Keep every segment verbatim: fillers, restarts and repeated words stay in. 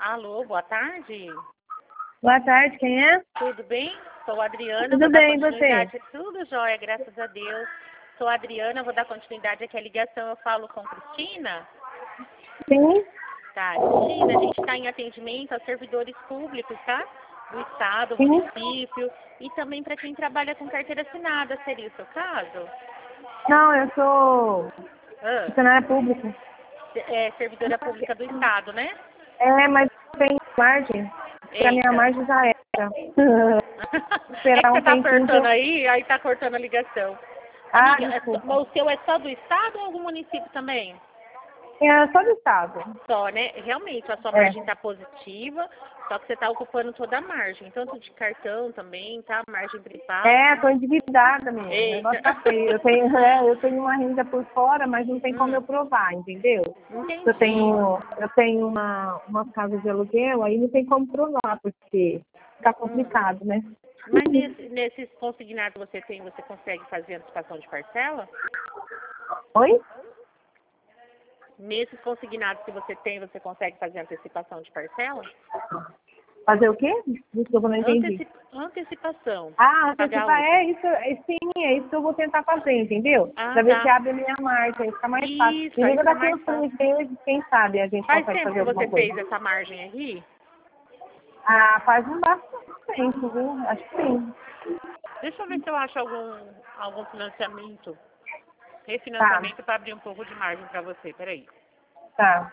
Alô, boa tarde. Boa tarde, quem é? Tudo bem? Sou a Adriana. Tudo vou dar bem, e continuidade. Tudo jóia, graças a Deus. Sou a Adriana, vou dar continuidade aqui à ligação. Eu falo com Cristina. Sim. Tá, Cristina, a gente está em atendimento a servidores públicos, tá? Do Estado, Sim. município e também para quem trabalha com carteira assinada. Seria o seu caso? Não, eu sou Ah, funcionária pública. é servidora pública do Estado, né? É, mas tem margem. Pra minha Eita. margem já era. É que Esperar você um tá tempinho. cortando aí, aí tá cortando a ligação. Ah, Amiga, é só- desculpa. mas o seu é só do Estado ou algum município também? É só do Estado. Só, né? Realmente, a sua É. margem tá positiva, só que você tá ocupando toda a margem. Tanto de cartão também, tá? Margem principal. É, tô endividada mesmo. O Eita. negócio tá feio. Eu tenho, é, eu tenho uma renda por fora, mas não tem como Hum, eu provar, entendeu? Eu entendi. tenho, eu tenho uma, uma casa de aluguel, aí não tem como provar, porque fica Hum. complicado, né? Mas nesse, nesses consignados que você tem, você consegue fazer antecipação de parcela? Oi? Nesses consignados que você tem, você consegue fazer antecipação de parcela? Fazer o quê? Desculpa, eu não entendi. Anteci- antecipação. Ah, Pagar antecipar, outra. é isso, é, sim, é isso que eu vou tentar fazer, entendeu? Ah, Pra ver se tá. abre a minha margem, aí fica mais fácil. Isso, Me aí liga fica daqui mais uns fácil. três meses, quem sabe a gente Faz consegue tempo fazer que você alguma coisa. fez essa margem aí? Ah, faz um bastante tempo, viu? Acho que sim. Deixa eu ver se eu acho algum, algum financiamento, Tá, refinanciamento para abrir um pouco de margem para você. Peraí. tá.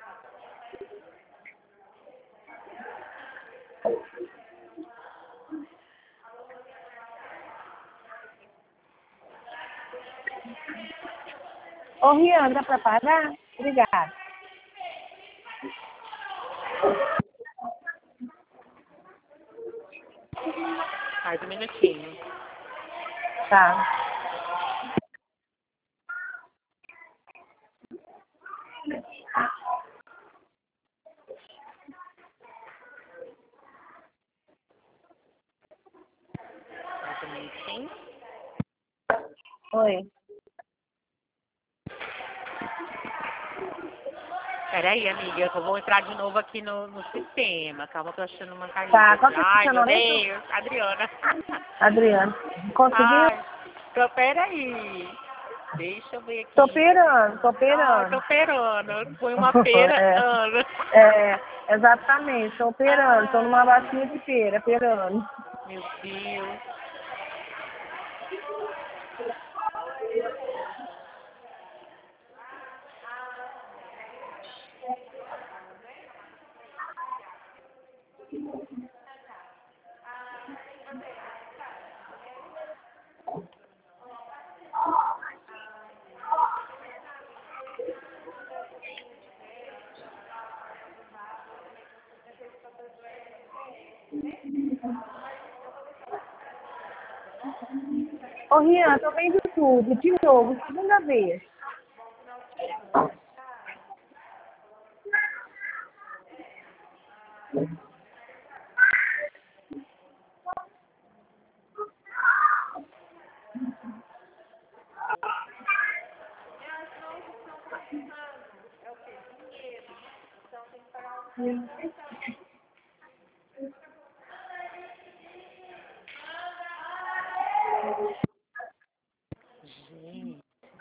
Ô, Rian, dá pra parar? Obrigada. Mais um minutinho. Tá. Mais um minutinho. Oi. Peraí, amiga, que eu vou entrar de novo aqui no, no sistema. Calma, que eu tô achando uma carinha. Tá, qual que é o Ai, seu meu nome mesmo? Deus, Adriana. Adriana. Conseguiu? Ai, tô, peraí. Deixa eu ver aqui. Tô operando, tô Ai, tô operando. operando. Foi uma pera, é, Ana. é, exatamente, tô operando, tô numa Ai, bacia de pera, operando. meu Deus. Ô, Rian, tô vendo tudo, de novo, segunda vez. Gente.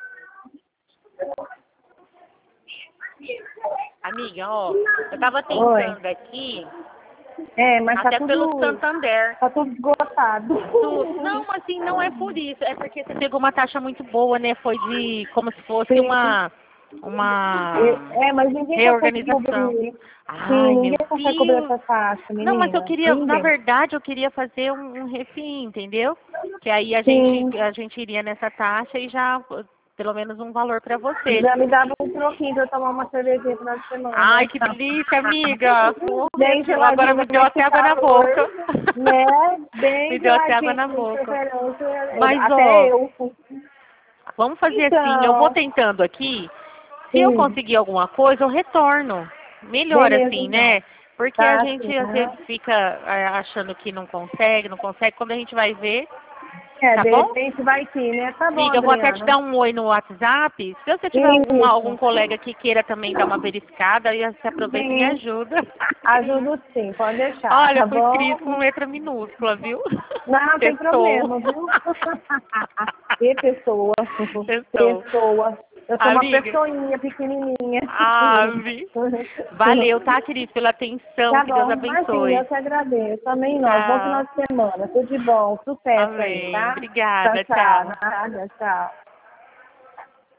Amiga, ó, eu tava Oi. tentando aqui, É, mas tá até pelo tudo, Santander. tá tudo esgotado. Tu, não, assim, não é por isso. É porque você pegou uma taxa muito boa, né? Foi de como se fosse Sim. uma, uma É, mas ninguém consegue reorganização. cobrir. Sim, Ai, meu ninguém consegue cobrir Deus. essa taxa, Não, mas eu menina. queria, na Ninguém. verdade, eu queria fazer um, um refim, entendeu? Que aí a Sim. gente, a gente iria nessa taxa e já, pelo menos um valor pra você. Já me dava um troquinho pra eu tomar uma cervejinha no final de semana. Ai, que delícia, amiga. Oh, Bem meu, agora geladinha, me como deu é que até água tá na calor, boca. né? Bem Me deu até água geladinha, na de boca. preferência. Mas, Até ó, eu. vamos fazer assim, eu vou Então, tentando aqui. Se eu sim. conseguir alguma coisa, eu retorno. Melhor Beleza, assim, então. né? Porque a Tá, gente assim, às né? vezes fica é, achando que não consegue, não consegue. Quando a gente vai ver, É, Tá de bom? repente vai que, né? Tá bom, Liga, eu vou até te Adriana. dar um oi no WhatsApp. Se você tiver Isso. alguma, algum colega que queira também dar uma verificada, aí você aproveita e me Sim. ajuda. Ajudo sim, pode deixar, Olha, tá foi escrito bom? com letra minúscula, viu? Não, tem Testou. problema, viu? E pessoa. Testou. Pessoa. Eu sou uma Amiga. pessoinha pequenininha. Ave. Valeu, tá, querido, pela atenção. Tá Que Deus bom, imagina, eu abençoe. te agradeço. Também nós. Bom final Tchau. de semana. Tudo de bom. Sucesso aí, Amém. tá? Tchau, Obrigada. tchau. Tchau. Nada, tchau.